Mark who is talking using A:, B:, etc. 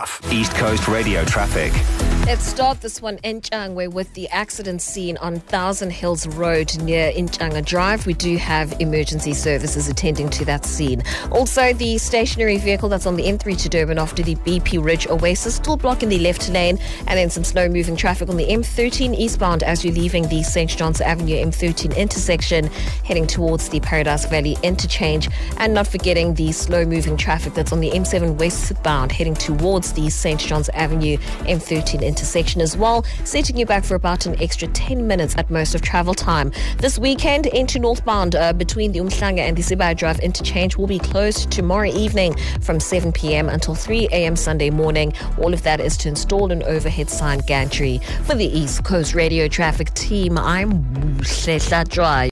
A: stuff. East Coast Radio traffic.
B: Let's start this one in Changwe with the accident scene on Thousand Hills Road near Inchanga Drive. We do have emergency services attending to that scene. Also, the stationary vehicle that's on the M3 to Durban after the BP Ridge Oasis still blocking the left lane, and then some slow-moving traffic on the M13 eastbound as you're leaving the St. John's Avenue M13 intersection, heading towards the Paradise Valley interchange, and not forgetting the slow-moving traffic that's on the M7 westbound heading towards the St. John's Avenue M13 intersection as well, setting you back for about an extra 10 minutes at most of travel time. This weekend, into northbound between the Umhlanga and the Sibaya Drive interchange will be closed tomorrow evening from 7 p.m. until 3 a.m. Sunday morning. All of that is to install an overhead sign gantry. For the East Coast Radio Traffic Team, I'm Shehla Dry.